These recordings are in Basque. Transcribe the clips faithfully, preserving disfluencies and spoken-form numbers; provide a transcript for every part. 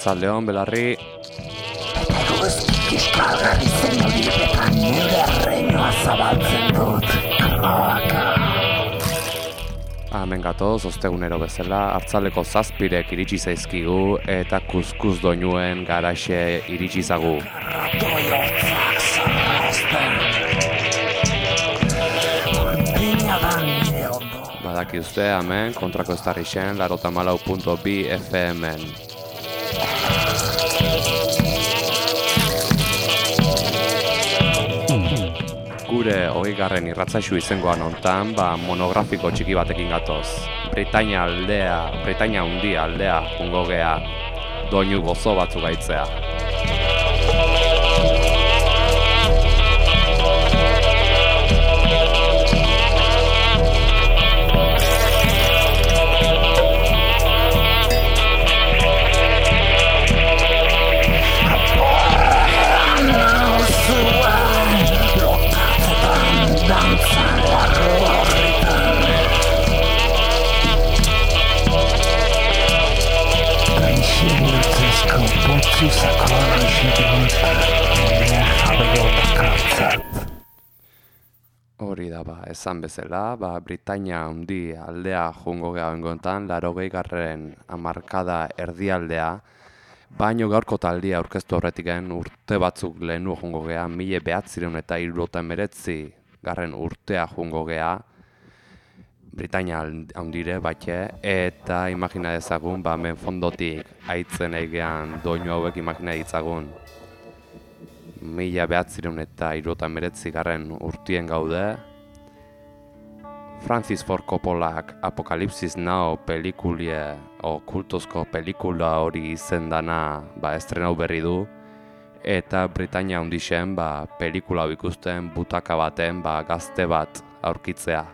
Arratsaldeon, Belarri. Kiskalgarri zen hori eta nire arreinoa zabaltzen dut. Roaka. Hemen gatoz, ostegunero bezala, hartzaleko zazpirek iritsi zaizkigu eta kuskus doinuen garaxe iritsi zagu. Doi hortzak zarrazten. Urdina da nire ondo. Badaki uste, hemen, kontrako estarrixen, larota malau punto bi F M-en. Gure hogeigarren irratsaio izengoan hontan, ba, monografiko txiki batekin gatoz. Britainia aldea, Britainia handia aldea jungo gea, doinu gozo batzuk gaitzea. Hori da, ba, esan bezala, ba, Britainia handi aldea jungo geha bengoetan, larogei garren hamarkada erdialdea, baino gaurko taldia aurkeztu horretiken urte batzuk lehenu jungo geha, mila behatzireun eta hirurogeita hemeretzi garren urtea jungo geha, Britainia handire batxe, eta imagina dezagun, ba, hemen fondotik aitzen egean doinu hauek imagina ditzagun. Mila behatzireun eta hirurogeita hemeretzi garren urtien gaude. Francis Ford Coppolak Apocalypse Now pelikulie, o kultozko pelikula hori izendana, ba, estrenau berri du. Eta Britainia handixen, ba, pelikula hau ikusten butaka baten, ba, gazte bat aurkitzea.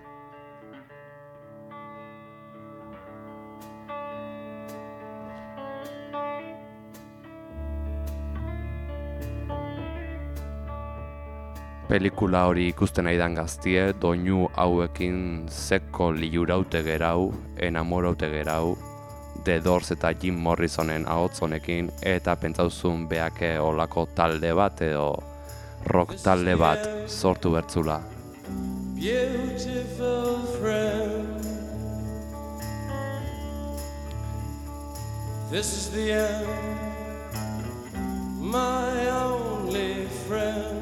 Pelikula hori ikusten nahi dan gaztie, doinu hauekin zeko liuraute gerau, enamoraute gerau, The Doors eta Jim Morrisonen ahots honekin, eta pentsauzun beake olako talde bat edo rock talde bat sortu bertzula. Beautiful friend, this is the end, my only friend.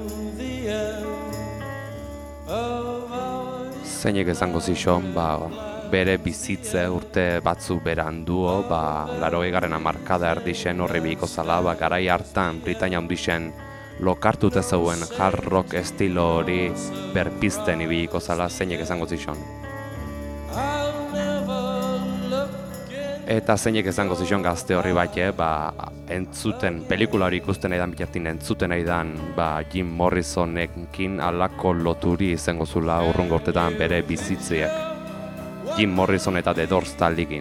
Zeinek esango zixon, ba, bere bizitze urte batzu beranduo, ba, larogei garren hamarkada erdixen horri bihiko zala, ba, garai hartan Britainia handixen lokartute zeuen hard rock estilo hori berpizten ibiliko zala, zeinek esango zixon. Eta zeinek esango zixon gazte horri bate, ba, entzuten, pelikula hori ikusten nahi dan bitartin entzuten nahi dan, ba, Jim Morrisonekin alako loturi izango zula urrungo urtetan bere bizitziak. Jim Morrison eta The Doors taldikin.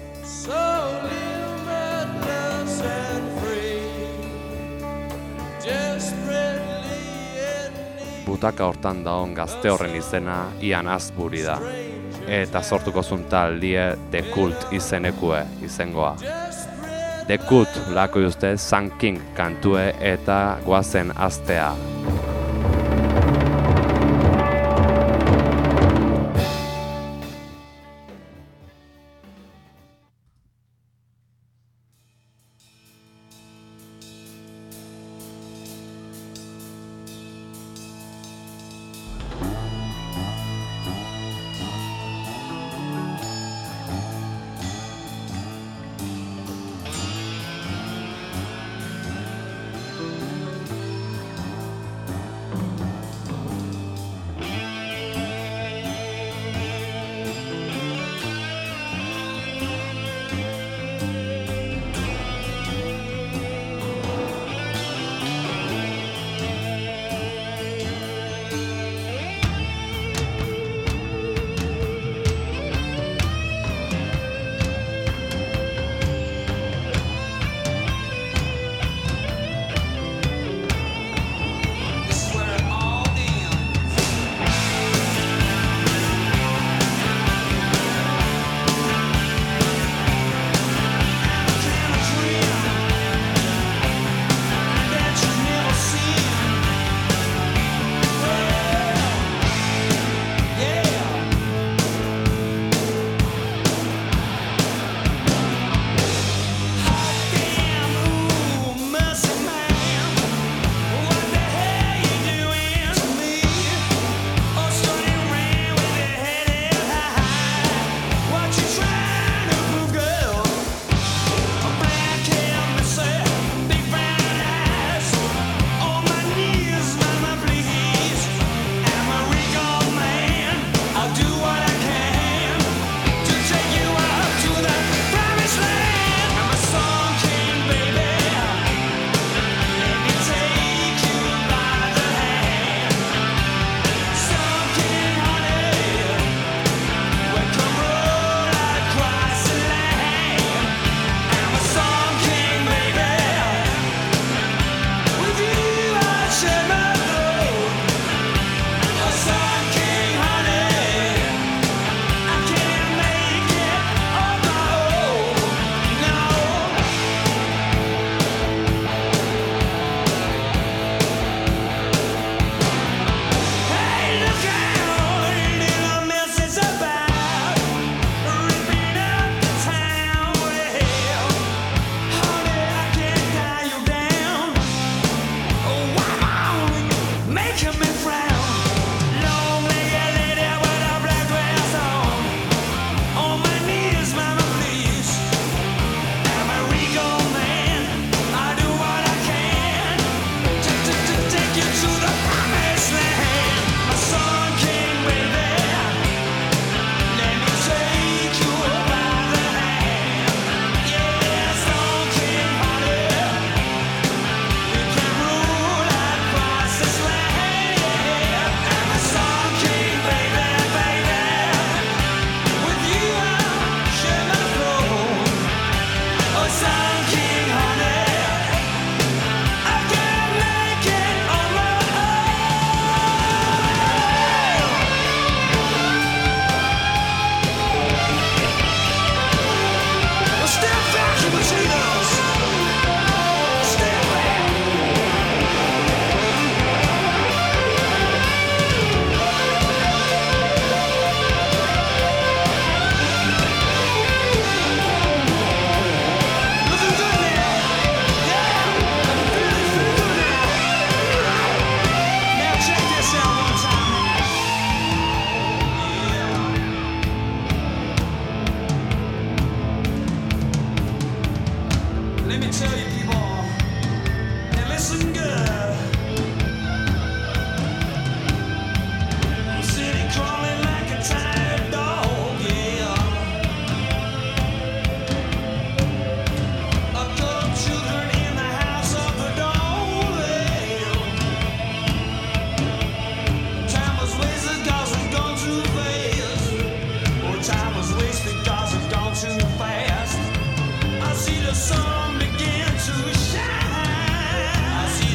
Butaka hortan daon gazte horren izena Ian Astbury da. Eta sortuko zun taldie The Cult izenekue izengoa. The Cult lako juzte Sun King kantue eta goazen astea.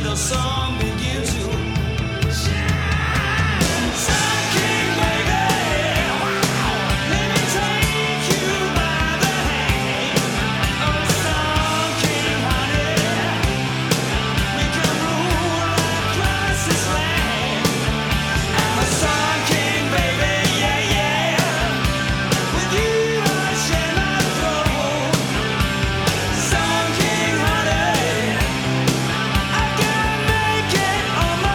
little song begin to shine. Sun King, baby, let me take you by the hand. Oh, Sun King, honey, we can rule across this land. I'm a Sun King, baby, yeah, yeah. With you I share my throne. Sun King, honey, I can make it on my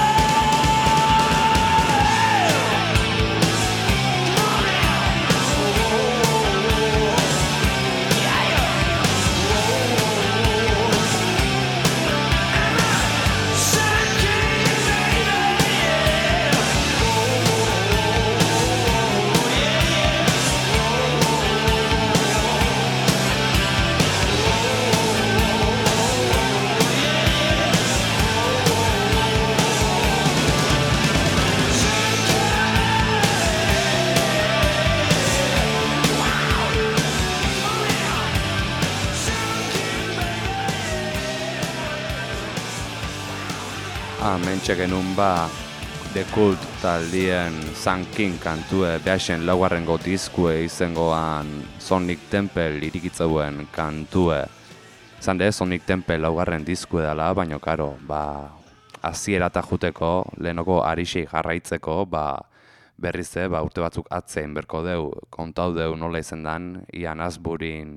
Hementxe genuen ba The Cult taldien Sun King kantue behasen laugarrengo diskue izengoan Sonic Temple irikitzeuen kantue. Zande Sonic Temple laugarren diskue dela, baina karo, ba hasierata juteko, lehenoko arixei jarraitzeko, ba berrize, ba urte batzuk atzein berko deu, kontau deu nola izen dan, Ian Astburyn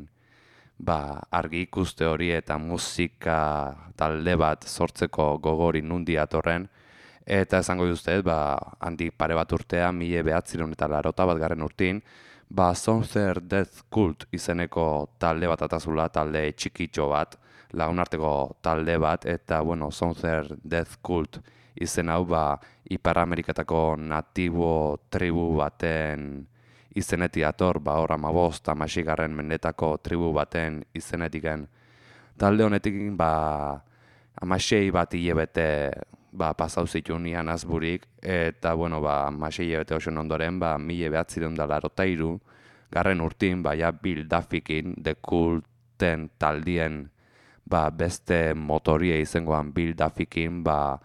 ba, argi ikuste hori eta musika talde bat sortzeko gogori nundi atorren, eta esango duztet, ba, handi pare bat urtea, mila behatziehun eta laurogeita bat garren urtin, ba, Southern Death Cult izeneko talde bat atazula, talde txikitxo bat, lagunarteko talde bat, eta, bueno, Southern Death Cult izen hau, ba, Ipar Ameriketako natibo tribu baten izenetik dator, ba, hor amabost, amasigarren mendetako tribu baten izenetiken. Talde honetik, ba, amasei bat hilebete ba, pasau zituen Ian Astburyk, eta, bueno, ba, amasei hilebete osun ondoren, ba, mila behatziehun eta laurogeita hiru, garren urtin, ba, ja, Bill Duffykin, The Culten taldien, ba, beste motorie izengoan Bill Duffykin, ba,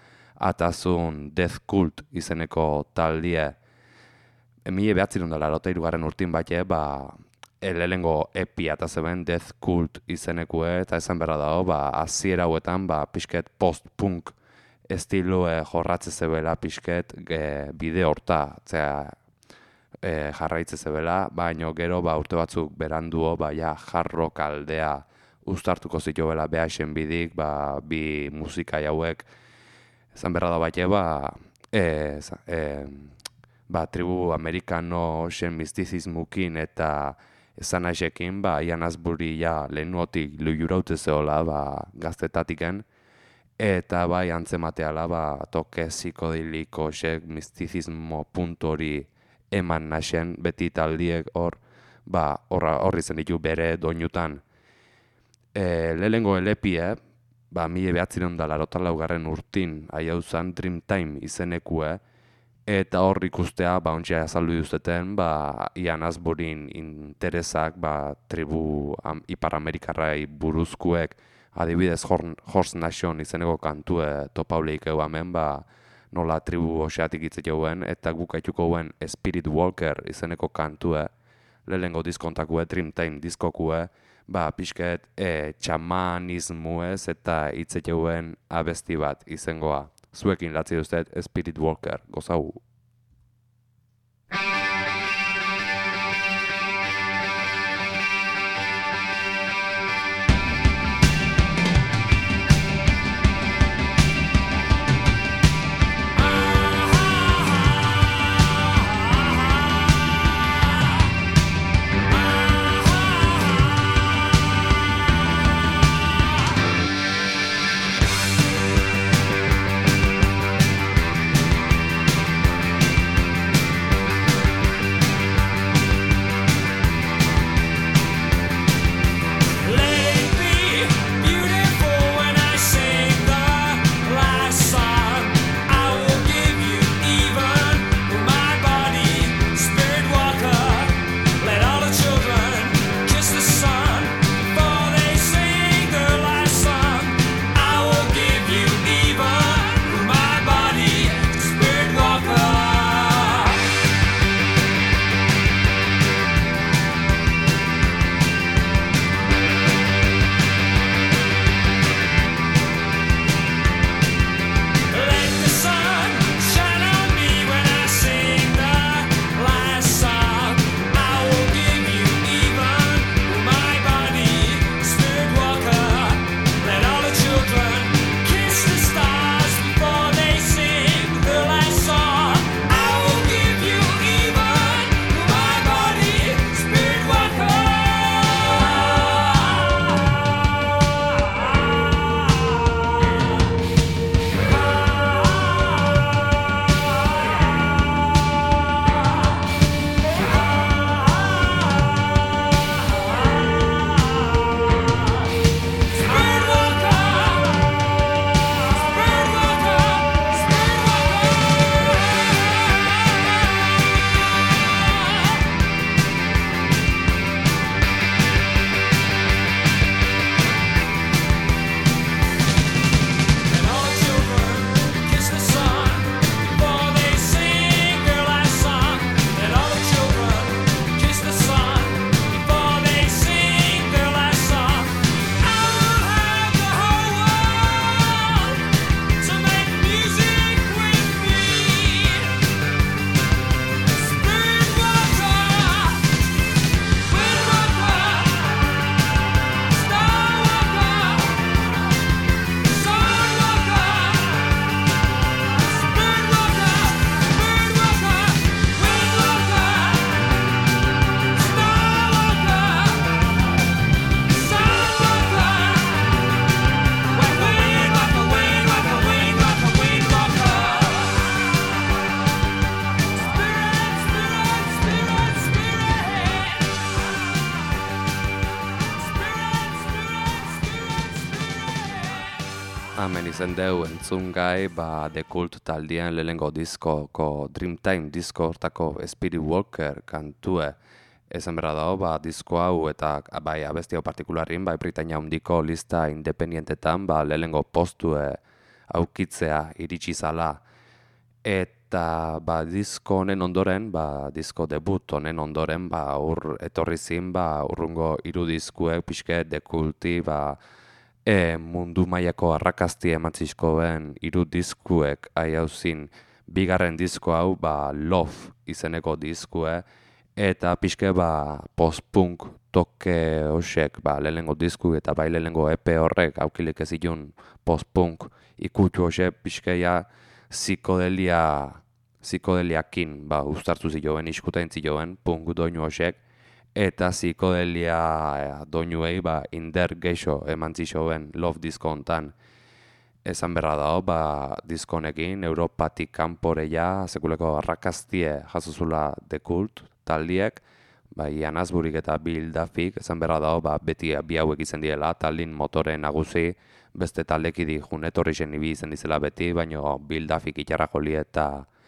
atazun Death Cult izeneko taldie, Mila behatziehun eta laurogeita hiru garren urtin bate, ba, lehenengo epi atazeben Death Cult izenekue, eta esan berra dago, ba, hasiera hauetan, ba, pixket post-punk estilue jorratze zebela, pixket e, bide horta, zera, e, jarraitze zebela, baino gero, ba, urte batzuk beranduo, ba, ja, hard rock aldea uztartuko zituela behasen bidik, ba, bi musikai hauek, esan berra da bate, ba, e, e, ba, tribu amerikano zen mistizismukin eta esan aixekin, ba, Ian Astbury ja lehenuotik lujuraute zehola, ba, gaztetatiken, eta bai antzemateala, ba, toke psikodiliko xek mistizismo puntori eman naxen, beti taldiek hor, ba, horri zen ditu bere doinutan. E, lehenengo elepie, ba, mila behatziehun eta laurogeita laugarren urtin, haiau zen Dreamtime izenekue, eta hor ikustea, ba, ontsia azaldu duzeten, ba, Ian Astburyn interesak, ba, tribu am, Ipar Amerikarrai buruzkuek, adibidez Horse Nation izeneko kantue topauleik egu hemen, ba, nola tribu oseatik hitz eguen, eta guk aituko guen Spirit Walker izeneko kantue, lehenengo diskontakue, Dreamtime diskokue, ba, pixket e, txamanismuez eta hitz eguen abesti bat izengoa. Zuekin latzi duztet Spirit Walker, gozau. izen deu entzun gai, ba, The Cult taldien lehengo diskoko Dreamtime disko hortako Spirit Walker kantue. Ezen berra dago, ba, disko hau eta bai abesti hau partikularrin, bai Britainia handiko lista independientetan, ba, lehengo postue aukitzea iritsi zala. Eta ba, disko honen ondoren, ba, disko debut honen ondoren, ba, ur, etorri zin, ba, urrungo hiru diskuek pixke The Culti, ba, E, mundu mailako arrakazti emantzizkoen hiru diskuek aihauzin bigarren disko hau ba, Love izeneko diskue eta pixke ba, post-punk toke hoxek ba, lehengo disku eta bai lehengo E P horrek aukilik ez ilun post-punk ikutu hoxek pixkeia psikodelia psikodeliakin ba, uztartu ziloen, iskutain ziloen punk doinu hoxek eta psikodelia doinuei ba, inder geixo eman zixoen Love disko hontan. Esan berra dago, ba, disko honekin Europatik kanporeia sekuleko arrakaztie jasozula The Cult taldiek, ba, Ian Astburyk eta Bill Duffyk, esan berra dago, ba, beti bi hauek izen diela, taldin motore nagusi, beste taldekidi junetorri zen ibi izen dizela beti, baino Bill Duffyk gitarra joli eta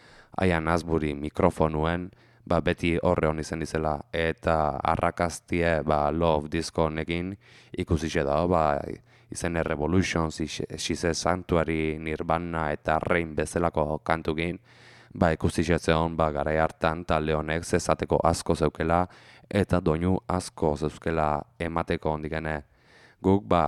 Ian Astbury mikrofonuen, ba, beti horre hon izen dizela, eta arrakaztie ba, Love disko honekin ikusi xe dago, ba, izen Revolutions, She's Sanctuary, Nirvana eta Rain bezalako kantukin, ba, ikusi xe zeon, ba, garai hartan talde honek zezateko asko zeukela, eta doinu asko zeuzkela emateko ondikene. Guk, ba,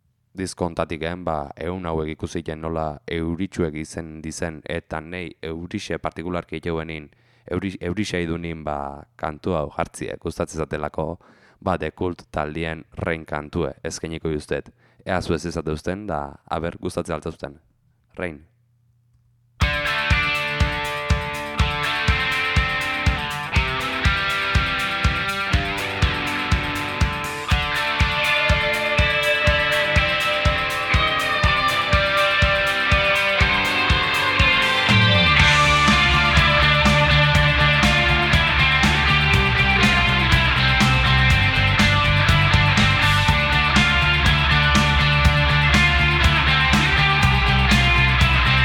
disko hontatiken, ba, eun hauek ikusi jen nola euritxuek izen dizen, eta nei eurixe partikularki jeuenin, Eurisea idunin ba, kantu hau jartziek, gustatzen zatelako ba, The Cult taldien Rain kantue eskeniko justet. Ea zu ez izate usten, da, aber, gustatzen alta zuten. Rain. Thank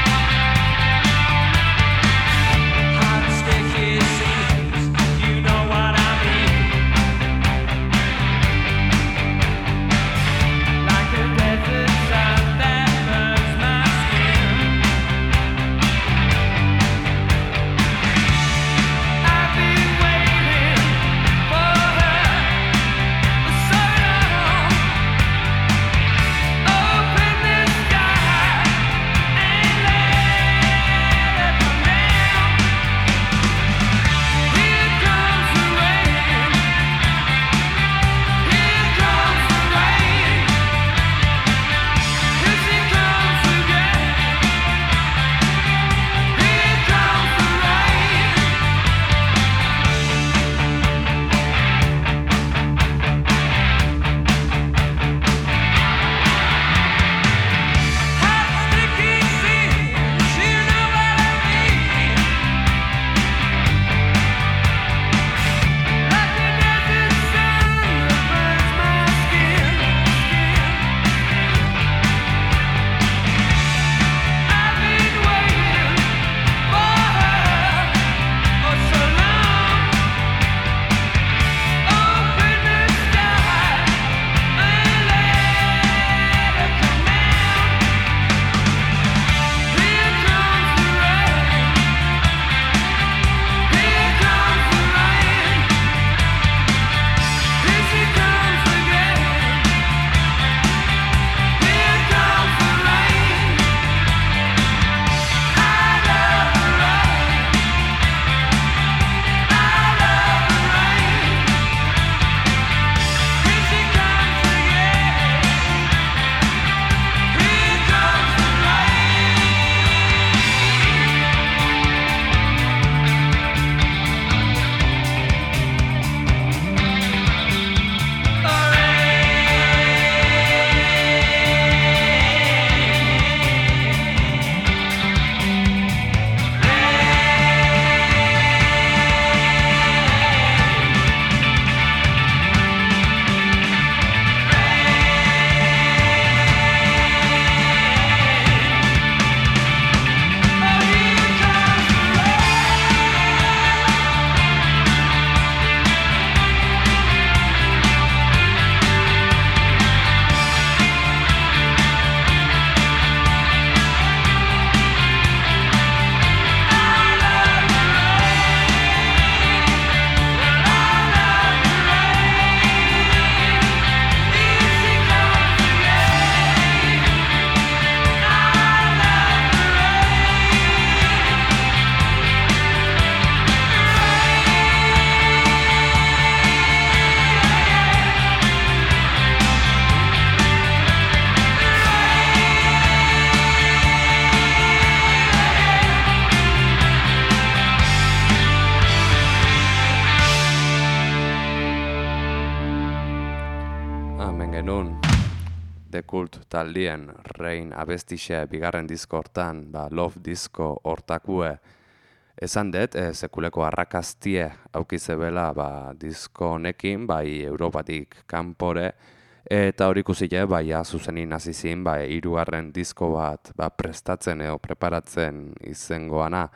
The Cult taldien Rain abestixe bigarren disko hortan, ba, Love disko hortakue, esan dut, e, sekuleko arrakastie aukizebela ba, disko honekin, bai Europatik kanpore, eta hori ikusile, bai, ja, zuzenin hasi zin, bai, hirugarren disko bat ba, prestatzen edo preparatzen izengoana,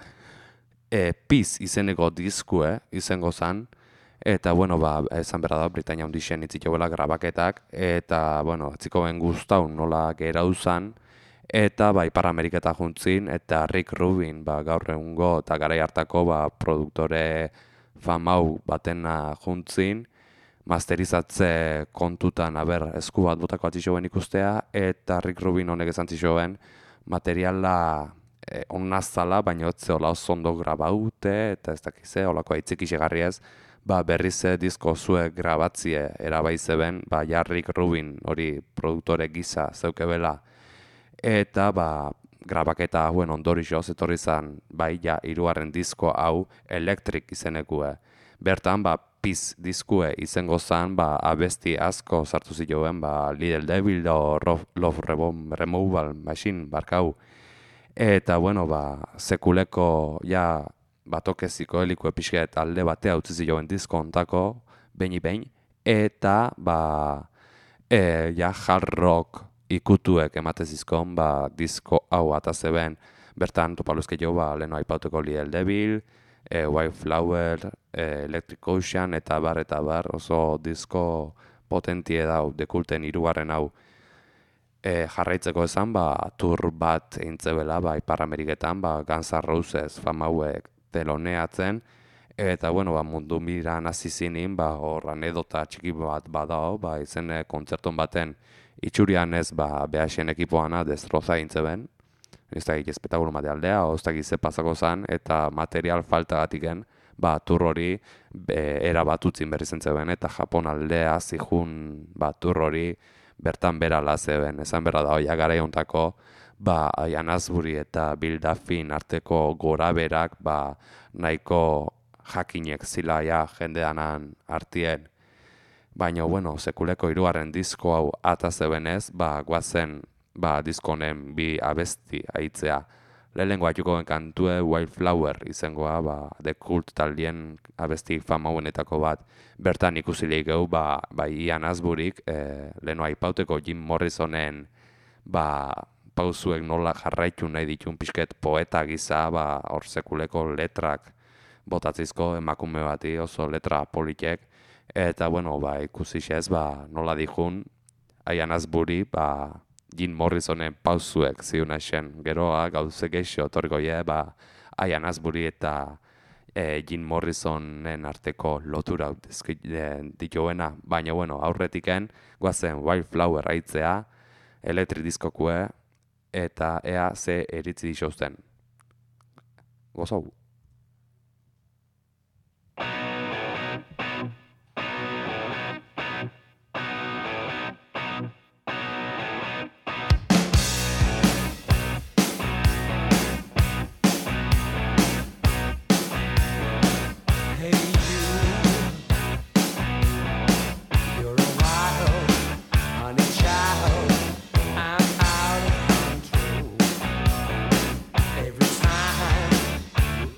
e, Piz izeneko diskue izango zan, eta, bueno, ba, esan berra da, Britainia Handixen itzitxobela grabaketak, eta, bueno, etziko ben guztau nola gerau zan, eta, ba, Ipar Ameriketa juntzin, eta Rick Rubin, ba, gaur egungo, eta garai hartako, ba, produktore famau batena juntzin, masterizatze kontutan, aber, esku bat botako atzixoen ikustea, eta Rick Rubin honek esan zixoen, materiala e, onnazala, baina otze hola oso ondo grabaute, eta ez dakize, holako aitzik isegarriez, ba, berrize disko zuek grabatzie erabaizeben, ba, ja Rick Rubin hori produktore gisa zeukebela, eta, ba, grabaketa hauen ondorixoz etorri zan, bai, ja, hirugarren disko hau Electric izenekue. Bertan, ba, Piz diskue izango zan, ba, abesti asko sartu zioen, ba, Little Devil o Love Removal Machine barkau. Eta, bueno, ba, sekuleko, ja, batokeziko heliko epixket alde batea utzi zioen disko ontako, beini behin, eta, ba, e, ja, hard rock ikutuek ematezizkon, ba, disko hau atazeben, bertan, topaluzke jo, ba, leheno aipatuko Little Devil, E, White Flower, e, Electric Ocean, eta bar, eta bar, oso disko potentie dau, dekulten hirugarren hau e, jarraitzeko esan, ba, tur bat eintzebela, ba, Ipar Ameriketan, ba, Guns N' Roses famauek teloneatzen, eta, bueno, ba, mundu miran hasi zinin, ba, hor anedota txiki bat badao, ba, izen kontzerton baten itxurian ez, ba, behaxen ekipoana destroza eintzeben, ez da gik espetakulo materialdea, ez da gize pasako zan, eta material falta gatiken, ba, tur hori era bat utzin berri zentzeben, eta Japon aldea zihun ba, tur hori bertan bera lazeben. Esan berra da, oia gara eguntako, ba, Ian Astbury eta Bill Duffyn arteko gora berak, ba, nahiko jakinek zila ja jendeanan artien. Baina, bueno, sekuleko hirugarren disko hau atazebenez, ba, guazen, ba, diskonen bi abesti aitzea. Lehenengo atxukoen kantue Wildflower izangoa, ba, The Cult taldien abesti famauenetako bat. Bertan ikusileik geu, ba, ba Ian Astburyk, e, leheno aipauteko Jim Morrisonen, ba, pauzuek nola jarraitu nahi ditun pixket poeta giza, ba, hor sekuleko letrak botatzizko emakume bati, oso letra politek. Eta, bueno, ba, ikusixez, ba, nola dijun, Ian Astbury, ba, Jim Morrisonen pauzuek ziuna esen. Geroa, gauze geixo, torriko ye, ba, Ian Astbury eta e, Jim Morrisonen arteko lotura dituena. Baina, bueno, aurretiken, guazen Wildflower aitzea, Electric diskokue, eta ea ze eritzi dixozten. Gozau. Every time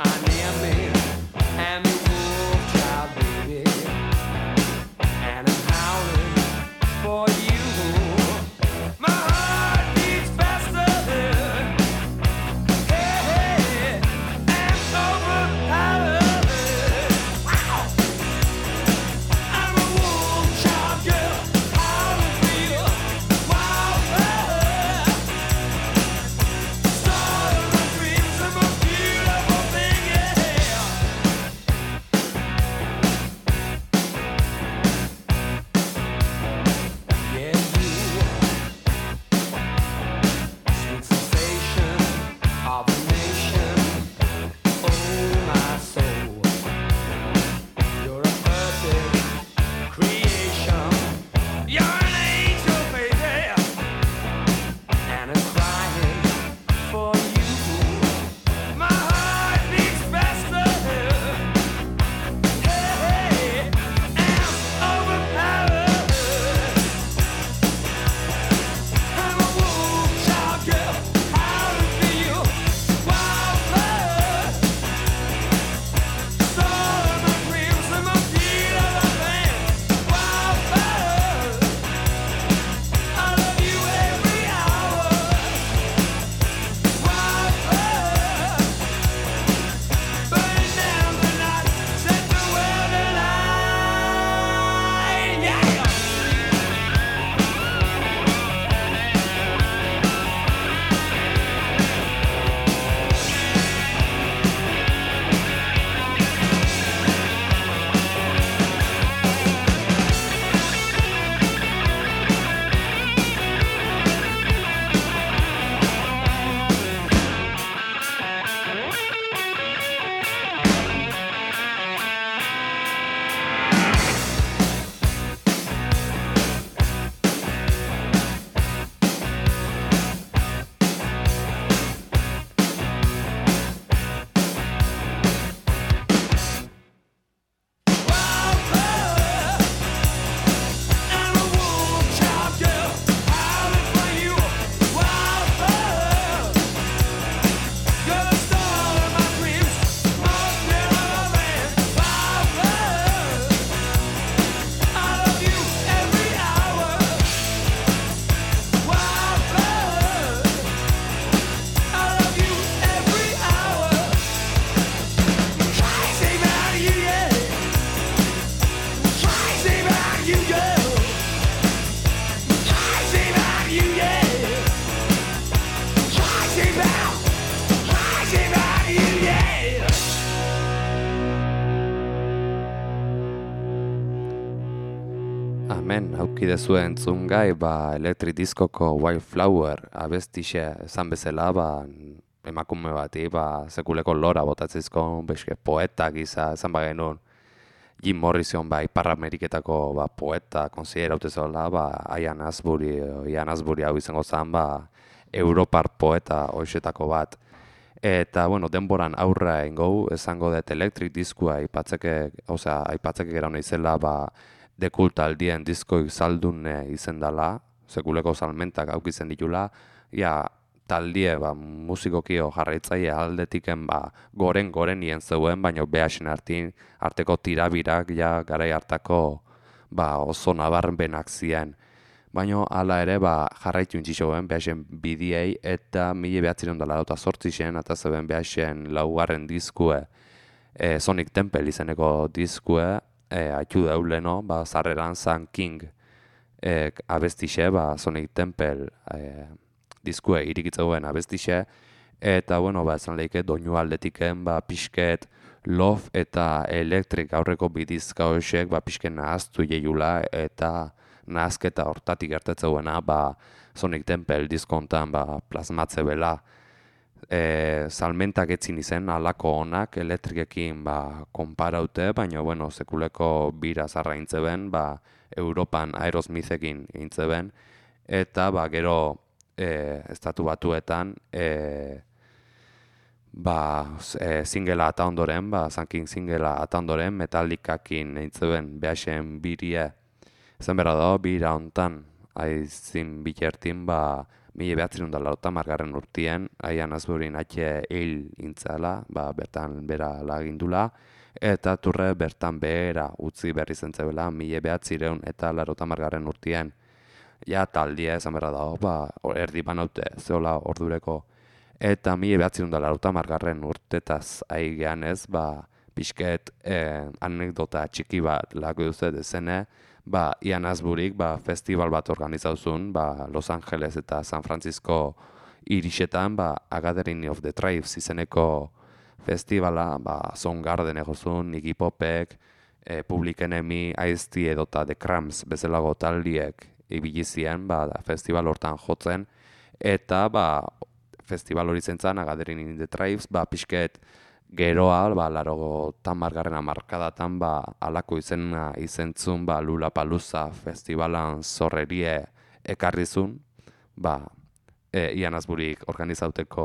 hemen aukide zuen entzungai ba Electric Discoko Wildflower abestixe esan bezala ba emakume bati ba sekuleko lora botatzizko beske poeta gisa esan bagenun Jim Morrison ba Ipar Ameriketako ba poeta konsideraute zola ba Ian Astbury Ian Astbury hau izango zen ba Europar poeta hoixetako bat. Eta, bueno, denboran aurra ingo, esango dut Electric Diskoa aipatzeke, osea, aipatzeke gero naizela, ba, dekultaldien diskoik saldune izen dela, sekuleko salmentak aukitzen ditula, ja, taldie, ba, musikokio jarraitzaile aldetiken, ba, goren-gorenien zeuen, baina behasen artin, arteko tirabirak, ja, garai hartako, ba, oso nabarbenak ziren. Baina hala ere ba, jarraitu intxixoen behasen bidiei eta mila behatzireun da lauta sortzixen eta zeben behasen laugarren diskue e, Sonic Temple izeneko diskue e, haitu dauleno, ba, zarreran Sun King e, abestixe, ba, Sonic Temple e, diskue irikitzeuen abestixe eta bueno, ba, esan lehike doinu aldetiken ba, pixket Love eta Electric aurreko bidizka hoxek ba, pixket nahaztu jeiula eta nahazketa hortatik gertatzeuena ba, Sonic Temple diskontan ba, plasmatze bela. E, salmentak etzin izen alako honak elektrikekin ba, konparaute, baina bueno, sekuleko bira zarra intzeben, ba, Europan Aerosmithekin intzeben, eta ba, gero e, estatu batuetan e, ba, e, singela ata ondoren, ba, Sun King singela ata ondoren, Metallicakin intzeben behasen birie. Ezen berra da, bira hontan, aizin bitertin, ba, mila behatzerun da lauta margarren urtien, Ian Astbury atxe hil intzala, ba, bertan bera lagindula, eta turre bertan behera utzi berri zentzebela, mila behatzireun eta lauta margarren urtien. Ja, taldia esan berra da, ba, erdi banaute, zeola ordureko. Eta mila behatzerun da lauta margarren urtetaz aigean ez, ba, pixket eh, anekdota txiki bat lako duzet ezene, ba, Ian Astburyk ba, festival bat organizauzun ba, Los Angeles eta San Francisco irixetan ba, A Gathering of the Tribes izeneko festivala ba, Soundgarden egozun, Iggy Popek, e, Public Enemy, Ice-T edota The Cramps bezalago taldiek ibilizien ba, festival hortan jotzen eta ba, festival hori zentzan A Gathering in the Tribes ba, pixket geroa, ba, laro tamargarren amarkadatan, ba, alako izena izentzun, ba, Lollapalooza festivalan zorrerie ekarrizun, ba, e, Ian Astburyk organizauteko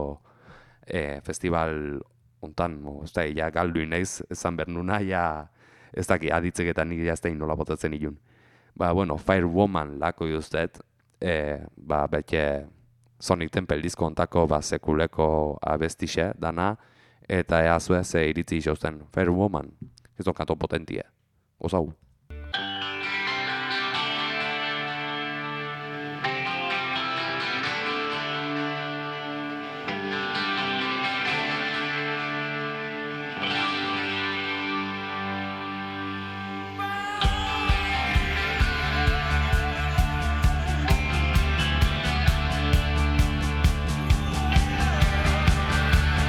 e, festival hontan, ez da, ja, galdu inaiz, esan bernuna, ja, ez daki, aditzeketan nik jaztein nola botatzen ilun. Ba, bueno, Firewoman lako juztet, e, ba, bete Sonic Temple disko hontako, ba, sekuleko abestixe dana, eta ea zue ze iritzi izauzen, Fair Woman, ez dokato potentia. Osau.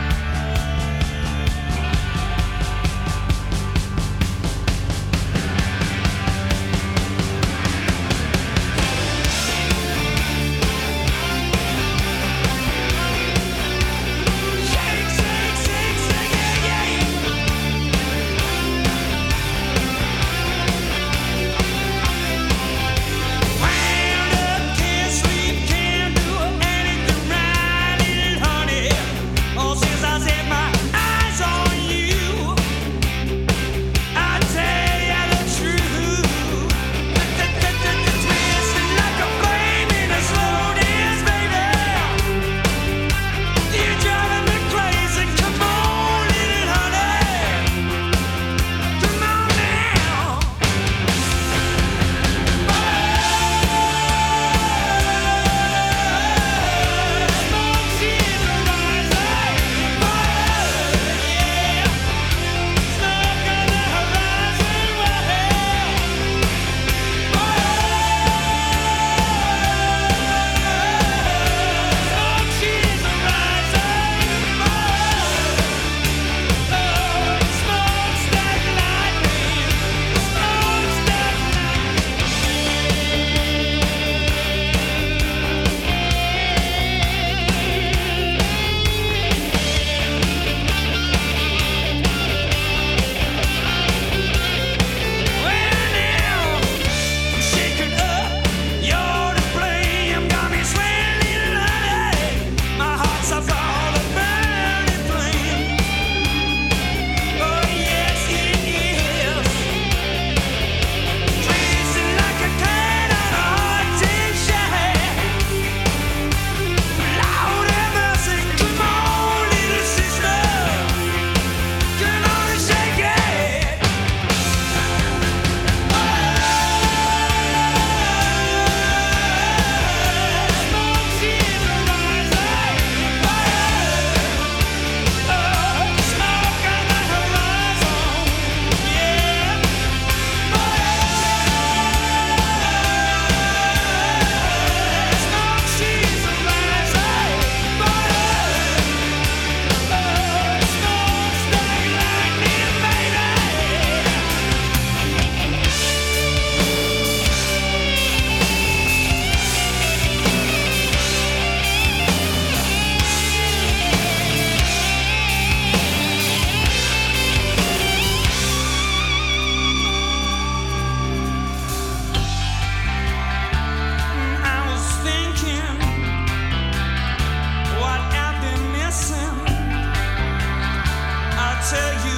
Bye.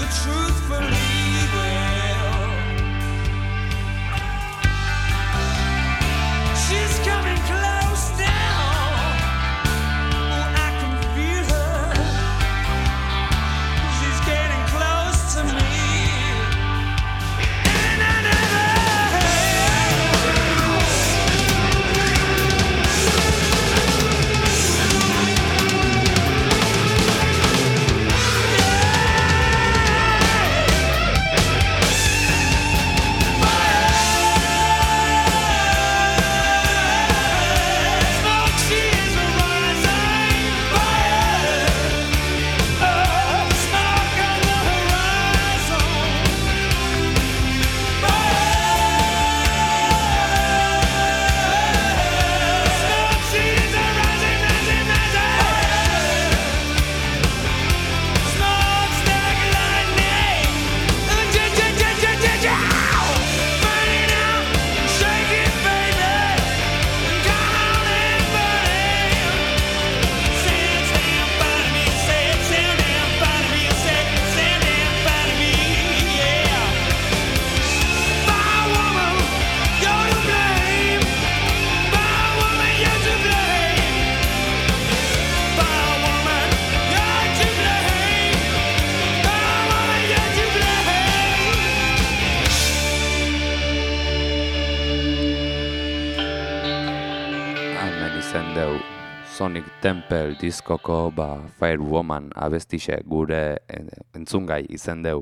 truthfully well. She's coming close now. Oh, I can feel her. She's getting close to me. And I never izen deu Sonic Temple diskoko ba, Firewoman abestixe gure entzungai izen deu.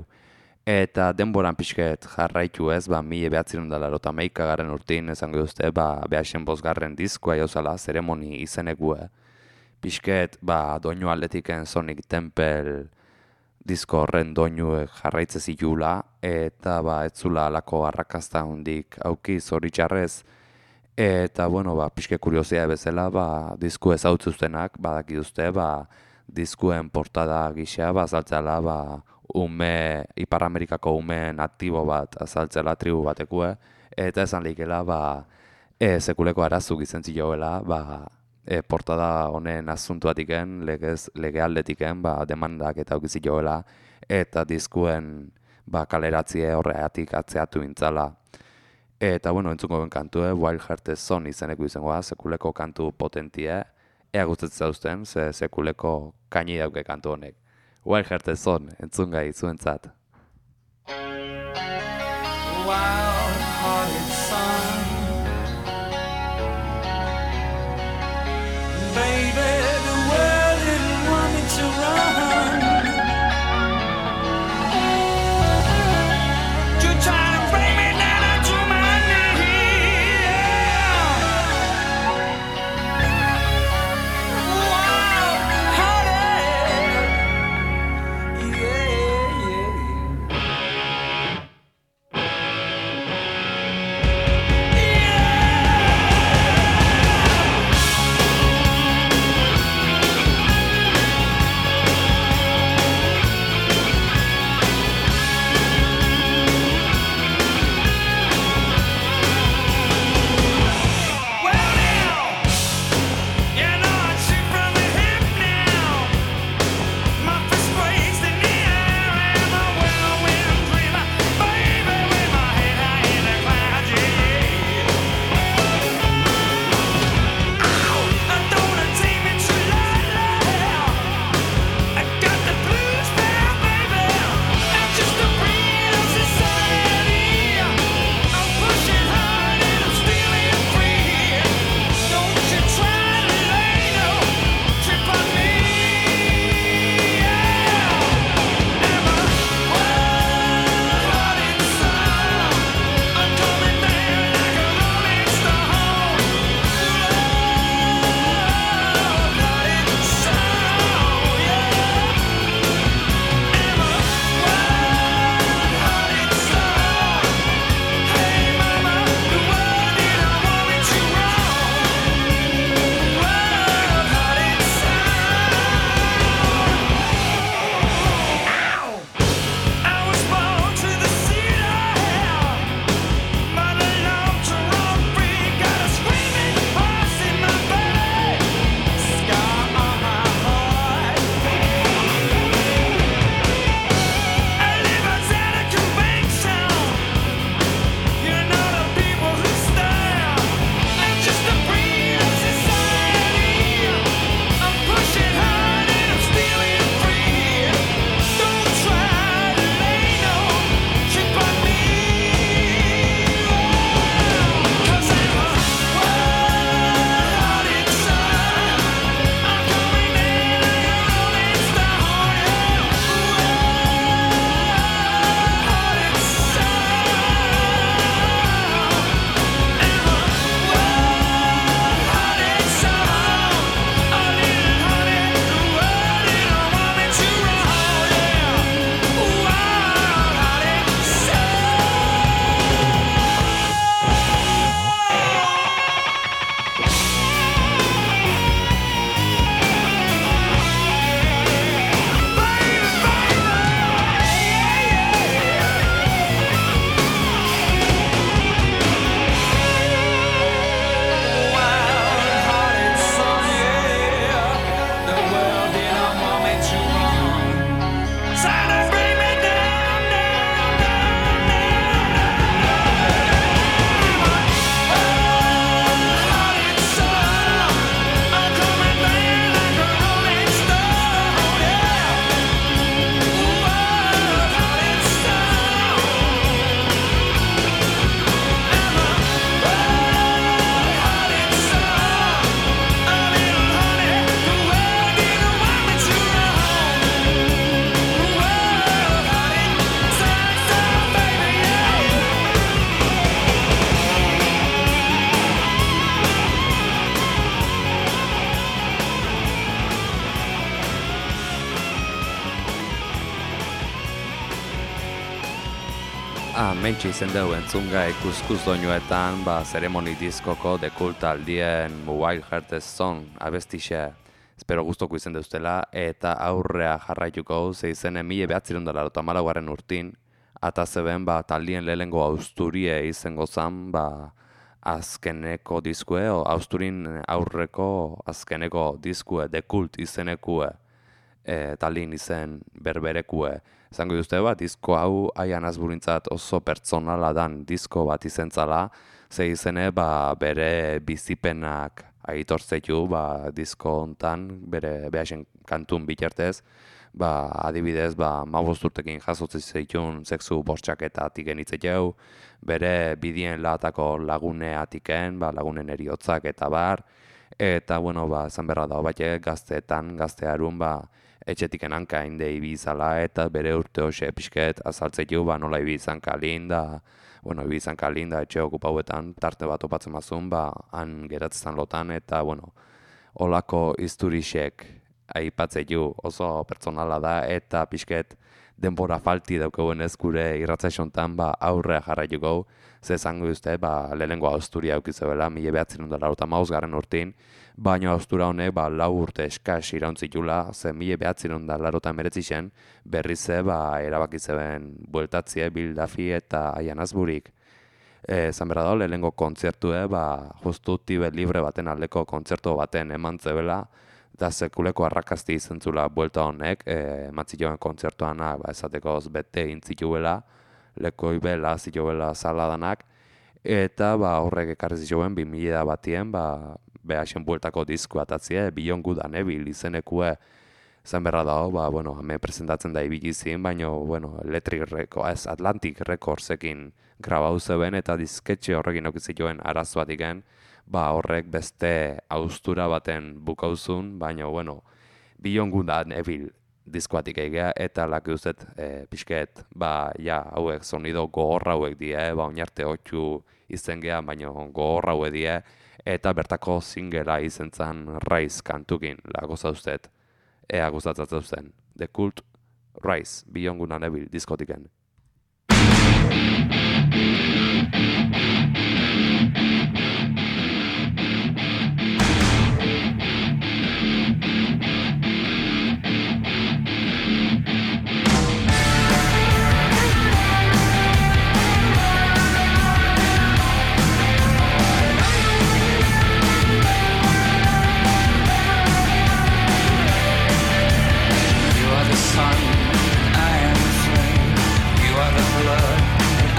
Eta denboran pixket jarraitu ez, ba, mila behatzerun da larota meikagarren urtin esango duzte, ba, behasen bosgarren diskoa jauzala, zeremoni izenekue. Pixket, ba, doinu aldetiken Sonic Temple disko horren doinuek jarraitze zitula, eta ba, etzula alako arrakazta hundik auki zoritxarrez. Eta, bueno, ba, pixke kuriosia bezala, ba, disku ezautzuztenak, badaki duzte, ba, diskuen portada gisa, ba, azaltzela, ba, ume, Ipar Amerikako umeen aktibo bat azaltzela tribu batekue, eta esan lehikela, ba, e, sekuleko arazuk izen zioela, ba, e, portada honen asuntuatiken, legez, lege aldetiken, ba, demandak eta aukizik joela, eta diskuen, ba, kaleratzie horreatik atzeatu intzala. Eta, bueno, entzuko ben kantue, Wild Hearted Son izeneko izangoa, sekuleko kantu potentie, ea gustatzen zauzten, ze sekuleko kaini dauke kantu honek. Wild Hearted Son, entzungai zuentzat. Wild hearted son, baby, the world didn't want me to run. You're trying to bring me down to my knees. Wild hearted, yeah, yeah, yeah. Ah, mentxe izen dugu entzungai kuzkuz doinuetan, ba, zeremoni diskoko The Cult aldien Wild Hearted Song abestixe. Espero guztoko izen deuztela, eta aurrea jarraituko ze izene mila behatzirun dela eta malaugarren urtin, eta zeben ba, taldien lehengo austurie izango zan, ba, azkeneko diskue, o austurin aurreko azkeneko diskue, The Cult izenekue, e, taldin izen berberekue. Zango duzte bat, disko hau Aian Azburintzat oso pertsonala dan disko bat izentzala, ze izene ba, bere bizipenak aitortzetu ba, disko hontan, bere behasen kantun bitartez, ba, adibidez, ba, mabost urtekin jasotze zeitun sexu bortxaketatik genitzeteu, bere bidien latako laguneatiken, ba, lagunen eriotzak eta bar, eta, bueno, ba, esan berra da, bat gazteetan, gaztearun, ba, etxetiken hanka inde ibizala eta bere urte hoxe pixket azaltzeitu ba nola ibizan kalin da, bueno, ibizan kalin da etxe okupauetan tarte bat opatzen mazun, ba han geratzen lotan eta, bueno, olako historisek aipatzeitu oso pertsonala da eta pixket denbora falti daukeuen ez gure irratzaixontan ba aurrea jarraituko, ze zango duzte, ba lehenengo austuria aukizebela, mila behatzen dela eta mausgarren urtin, baina austura honek ba, lau urte eskas irauntzitula, ze mila behatzen dela eta meretzixen, berriz ze ba, erabakizeben bueltatzie Bildafi eta Aian Azburik. E, zan berra da, lehenengo kontzertue, ba, justu Tibet Libre baten aldeko kontzertu baten eman zebela, eta sekuleko arrakazti izentzula buelta honek, e, matzioen kontzertuanak, ba, esateko bete intzituela, lekoi bela zituela saladanak, eta ba, horrek ekarri zituen bi mila batien, ba, behasen bueltako diskoa atatzie, Beyond Good and Evil izenekue zan berra dago, ba, bueno, hemen presentatzen da ibilizien, baina, bueno, Electric Records, ez, Atlantic Recordsekin grabau zeben, eta disketxe horrekin okizituen arazo bat iken, ba, horrek beste austura baten bukauzun, baina, bueno, Beyond Good and Evil diskoatik egea, eta laki duzet, e, pixket, ba, ja, hauek sonido gogorra hauek die, ba, oinarte hotxu izen geha, baina gogorra hauek die, eta bertako singela izen zan Rise kantukin, lago zauzet, ea gustatzen zen. The Cult, Rise, Beyond Good and Evil diskotiken. Sun, I am the flame. You are the blood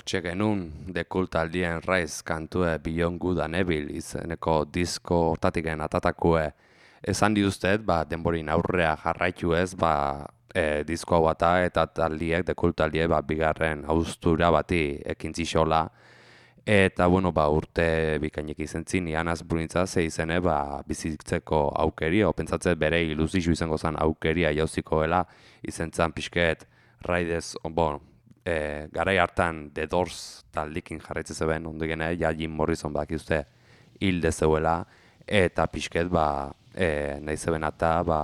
Hortxe genuen The Cult taldien Rise kantue Beyond Good and Evil izeneko disko hortatiken atatakue esan dituztet, ba, denborin aurrea jarraitu ez, ba, e, disko hau ata eta taldiek, The Cult taldiek, ba, bigarren haustura bati ekintzixola. Eta, bueno, ba, urte bikainek izen zin, Ian Astbury ze izene, ba, bizitzeko aukeria, o pentsatzet bere iluzixu izango zen aukeria jauzikoela, izen zan pixket Raiders, bon, e, garai hartan The Doors taldikin jarraitze zeben, ondegene, ja Jim Morrison bakizute hilde zeuela, eta pixket, ba, e, nahi zeben eta, ba,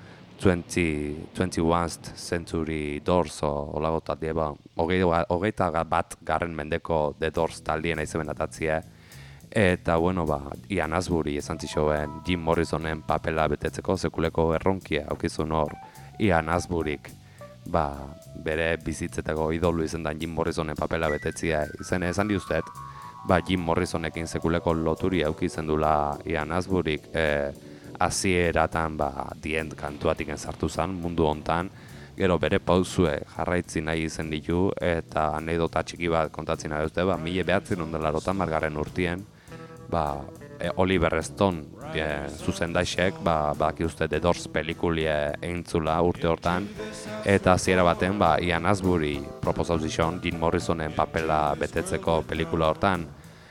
twenty-first Century Doors, olago taldie, ba, hogeita bat garren mendeko The Doors taldien nahi zeben atatzie, eta, bueno, ba, Ian Astbury esan zixoen Jim Morrisonen papela betetzeko sekuleko erronkia, aukizun hor, Ian Astburyk, ba, bere bizitzetako idolu izan da Jim Morrisonen papela betetzia izan esan diuztet, ba, Jim Morrisonekin sekuleko loturi aukitzen dula Ian Astburyk, e, hasieratan ba, The End kantuatik sartu zen mundu hontan, gero bere pausue jarraitzi nahi izen ditu, eta anekdota txiki bat kontatzen nahi dute, ba, mila bederatziehun eta laurogeita hamargarren urtien, ba, e, Oliver Stone e, zuzendaixek, ba, baki uste The Doors pelikulie eintzula urte hortan, eta hasiera baten, ba, Ian Astbury proposau zizon Jim Morrisonen papela betetzeko pelikula hortan,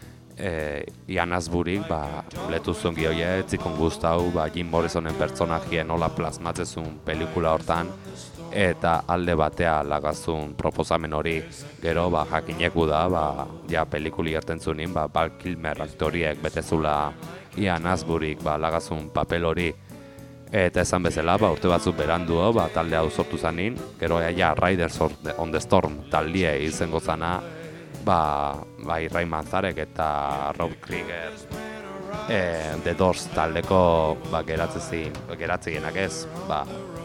e, Ian Astburyk, ba, letu zuen gioie, etzikon guztau, ba, Jim Morrisonen pertsonajien nola plasmatzezun pelikula hortan, eta alde batea lagazun proposamen hori, gero, ba, jakineku da, ba, ja, pelikuli gerten zunin, ba, Val Kilmer aktoriek betezula Ian Astburyk, ba, lagazun papel hori, eta esan bezala, ba, urte batzuk berandu, ba, talde hau sortu zanin, gero, ja, Riders on the Storm taldie izango zana, ba, bai, Ray Manzarek eta Rob Krieger e, The Doors taldeko, ba, geratzezin, geratzegienak ez, ba,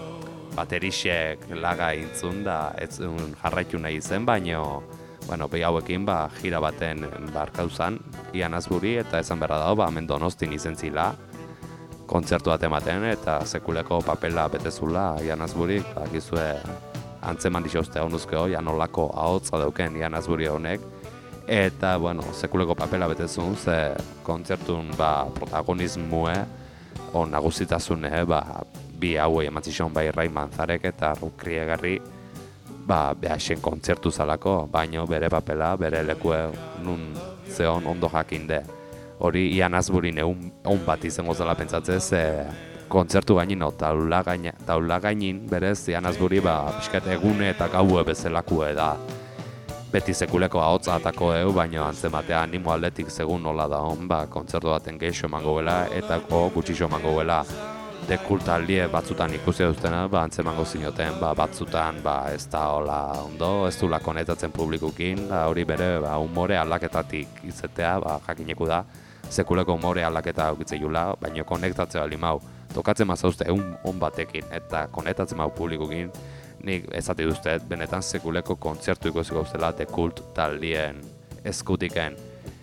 baterixek laga intzun da, ez jarraitu nahi zen, baino, bueno, behi hauekin, ba, jira baten barkauzan, Ian Astbury, eta esan berra dago, ba, hemen Donostin izen zila, kontzertu bat ematen, eta sekuleko papela betezula Ian Astbury, ba, gizue, antzeman dixozte honuzkeo, ja nolako ahotza dauken Ian Astbury honek, eta, bueno, sekuleko papela betezun, ze kontzertun, ba, protagonismue, o nagusitasune, ba, bi hauei ematzizon bai Ray Manzarek eta Rob Kriegerri, ba, behaxen kontzertu zalako, baino bere papela, bere lekue nun zeon ondo jakinde. Hori Ian Astbury egun bat izango zela pentsatzez, e, kontzertu gainino, taula, gaina, taula gainin, berez Ian Astbury, ba, pixkat egune eta gaue bezelakue da. Beti sekuleko ahotza atako eu, baina antzematea animo aldetik segun nola da hon, ba, kontzertu baten geixo emango bela, eta go gutxixo emango bela. The Cult taldie batzutan ikusi duztena, ba, antzemango zinoten, ba, batzutan, ba, ez da hola ondo, ez dula konetatzen publikukin, da, hori bere, ba, humore aldaketatik izetea, ba, jakineku da, sekuleko humore aldaketa aukitze jula, baina konektatzea bali mau, tokatzen mazauzte egun on batekin, eta konetatzen mau publikukin, nik ezati duztet, benetan sekuleko kontzertu ikusiko uztela The Cult taldien eskutiken.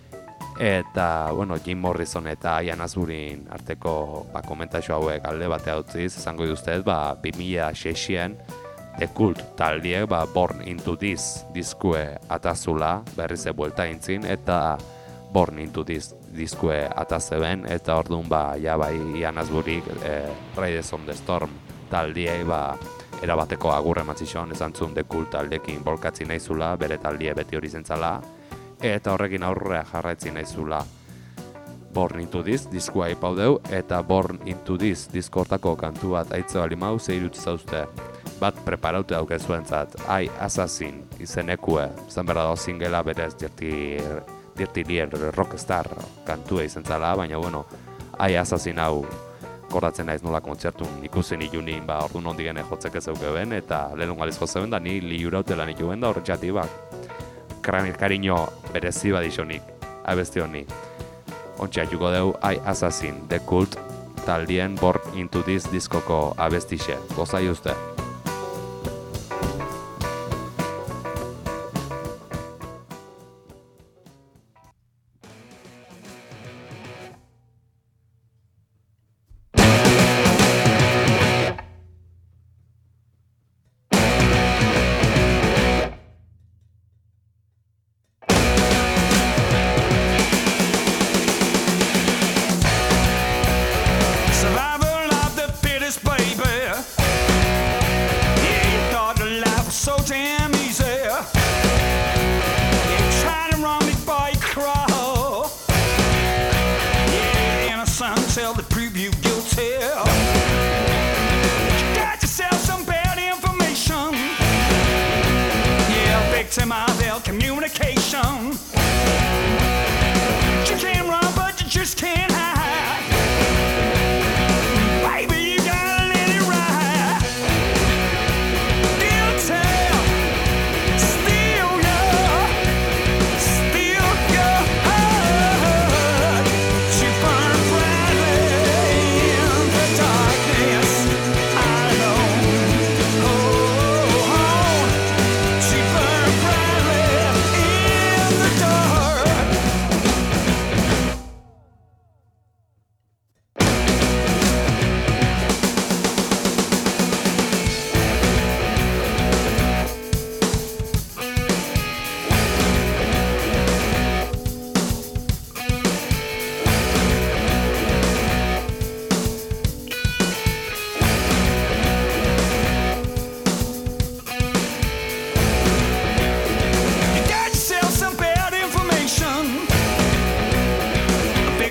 Eta, bueno, Jim Morrison eta Ian Astburyn arteko, ba, komentaxo hauek alde batea utziz, esango duztet, ba, bi mila seiean The Cult taldiek, ba, Born Into This diskue atazula, berriz buelta intzin, eta Born Into This diskue atazeben, eta orduan, ba, ja, bai, Ian Astburyk, e, Riders on the Storm taldiei, ba, erabateko agurre matzizon, esan zuen The Cult taldekin bolkatzi nahizula, bere taldie beti hori zentzala, eta horrekin aurrea jarraitzi nahizula. Born Into This diskua ipau deu, eta Born Into This disko hortako kantu bat aitze bali mau, ze irutzi zauzte. Bat preparaute daukezuentzat, I Assassin izenekue, zan berra da zingela berez Dirty, Dirty Lier Rockstar kantua izan zala, baina bueno, I Assassin hau kordatzen naiz nola kontzertun ikusen ilunin, ba, ordu nondigene jotzek ez eukeben, eta lehenun galizko zeuden da, ni liurautela nituen da horretxati, ba, kariño berezi badizonik, abesti honi. Ontsa juko deu, I Assassin, The Cult, taldien Born Into This diskoko abestixe. Gozai uste.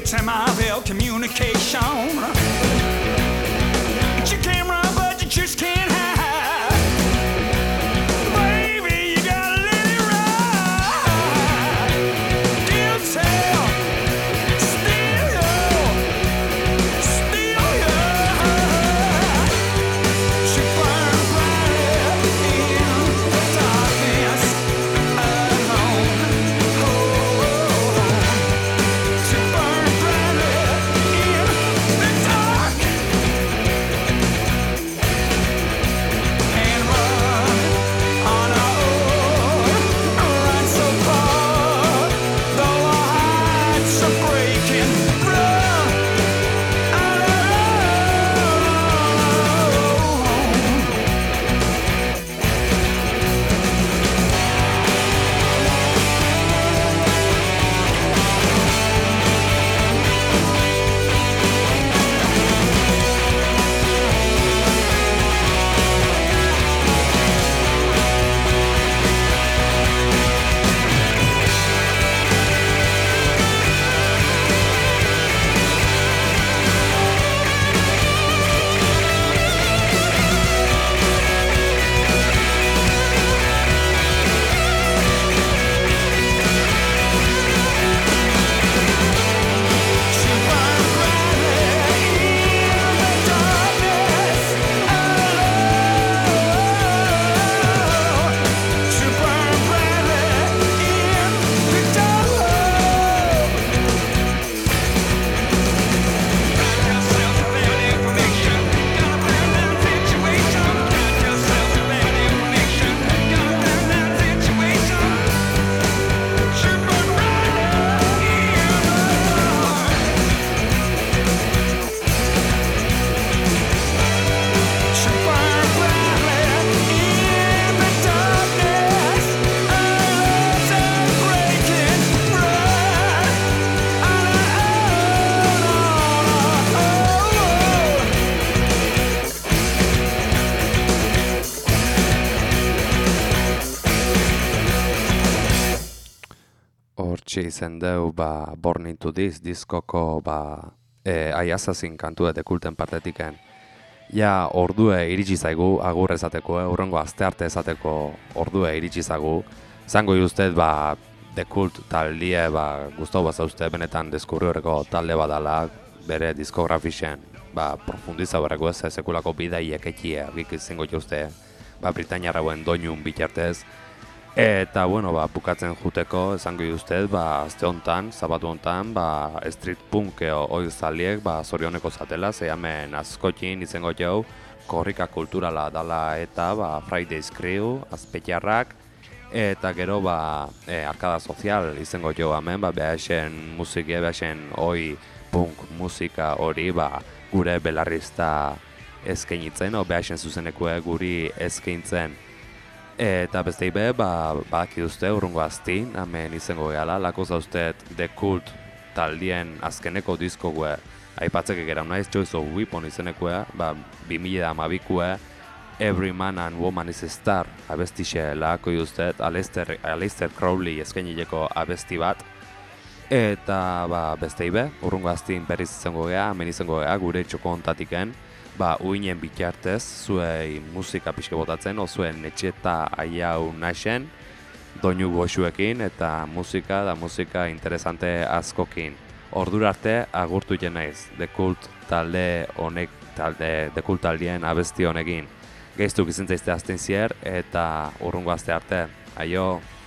X M I L communication. You can't run, but you just can't hide. Baby, you gotta let it ride. Still tell, still you, still you. She burned bright in the darkness alone. Oh, she burned bright in the dark. And run on our own, run so far, though our hearts are breaking. Run on our She burned brightly in the darkness alone. She burned brightly in the dark. Got yourself a bad information. Got a burn down situation. Got yourself a bad information. Got a burn down situation. She burned brightly in the dark. She burned brightly in the darkness, eyes are breaking, run on Hortxe izen deu, ba, Born Into This diskoko, ba, e, I Assassin kantua dekulten partetiken. Ja, ordue iritsi zaigu, agur esateko, urrengo astearte esateko ordue iritsi zaigu. Zango ustez, ba, dekult taldie, ba, gustau bazauzte benetan deskurri horreko talde badala, bere diskografixen, ba, profundiza horreko ez, sekulako bidaiek ekie, gik izango jozte, ba, Britainiarrauen doinun bitartez. Eta, bueno, ba, bukatzen juteko, esango ustez, ba, azte hontan, zabatu hontan, ba, street punkeo hoi zaliek, ba, zorioneko zatela, ze hemen askotin izango jau, korrika kulturala dala eta, ba, Fridays Crew, azpetiarrak, eta gero, ba, e, arkada sozial izango jau hemen, ba, behasen musike, behasen hoi punk musika hori, ba, gure belarrizta eskainitzen, o behasen zuzenekue guri eskaintzen. Eta beste ibe, ba, badaki duzte urrungo aztin, hemen izango gehala, lako zauztet The Cult taldien azkeneko diskogue aipatzeke gera naiz, Choice of Weapon izenekue, ba, bi mila hamabikue, Every Man and Woman is a Star abestixe lako duztet, Aleister, Aleister Crowley eskainileko abesti bat. Eta ba, beste ibe, urrungo aztin berriz izango geha, hemen izango geha, gure txoko ontatiken, ba, uinen bitartez, zuei musika pixke botatzen, o zuen etxeta aiau naixen, doinu goxuekin eta musika da musika interesante askokin. Ordura arte agurtu jenaiz, The Cult talde honek, talde, The Cult taldien abesti honekin. Geiztuk izintzaizte azten zier eta urrungo azte arte. Aio!